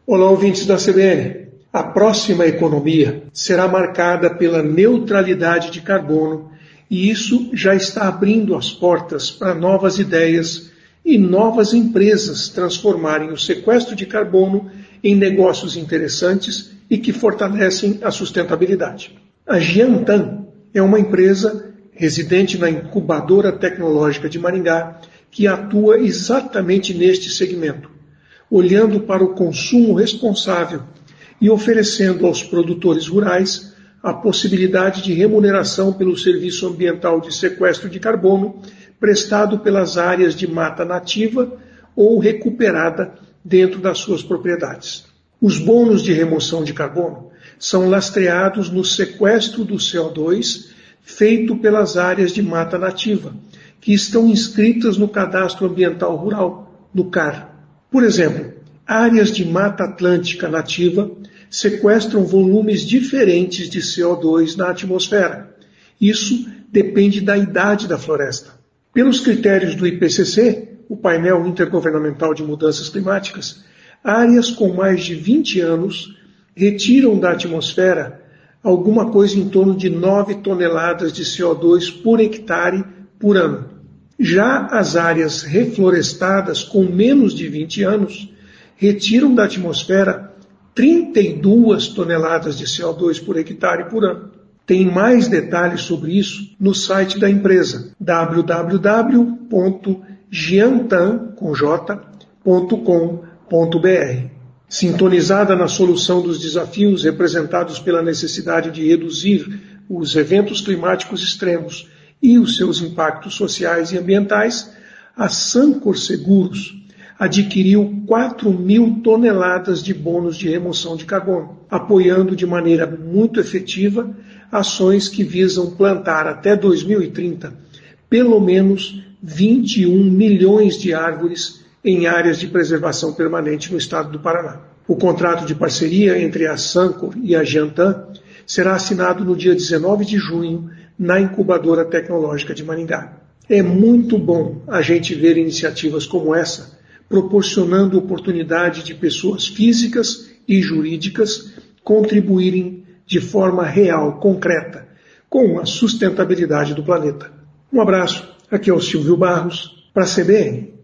Olá, ouvintes da CBN. A próxima economia será marcada pela neutralidade de carbono e isso já está abrindo as portas para novas ideias e novas empresas transformarem o sequestro de carbono em negócios interessantes e que fortalecem a sustentabilidade. A Jiantan é uma empresa residente na incubadora tecnológica de Maringá que atua exatamente neste segmento, olhando para o consumo responsável e oferecendo aos produtores rurais a possibilidade de remuneração pelo serviço ambiental de sequestro de carbono prestado pelas áreas de mata nativa ou recuperada dentro das suas propriedades. Os bônus de remoção de carbono são lastreados no sequestro do CO2 feito pelas áreas de mata nativa, que estão inscritas no Cadastro Ambiental Rural, no CAR. Por exemplo, áreas de mata atlântica nativa sequestram volumes diferentes de CO2 na atmosfera. Isso depende da idade da floresta. Pelos critérios do IPCC, o painel intergovernamental de mudanças climáticas, áreas com mais de 20 anos retiram da atmosfera alguma coisa em torno de 9 toneladas de CO2 por hectare por ano. Já as áreas reflorestadas com menos de 20 anos retiram da atmosfera 32 toneladas de CO2 por hectare por ano. Tem mais detalhes sobre isso no site da empresa www.jiantan.com.br. Sintonizada na solução dos desafios representados pela necessidade de reduzir os eventos climáticos extremos e os seus impactos sociais e ambientais, a Sancor Seguros adquiriu 4.000 toneladas de bônus de remoção de carbono, apoiando de maneira muito efetiva ações que visam plantar até 2030 pelo menos 21 milhões de árvores em áreas de preservação permanente no estado do Paraná. O contrato de parceria entre a Sancor e a Jiantan será assinado no dia 19 de junho na incubadora tecnológica de Maringá. É muito bom a gente ver iniciativas como essa, proporcionando oportunidade de pessoas físicas e jurídicas contribuírem de forma real, concreta, com a sustentabilidade do planeta. Um abraço, aqui é o Silvio Barros, para a CBN.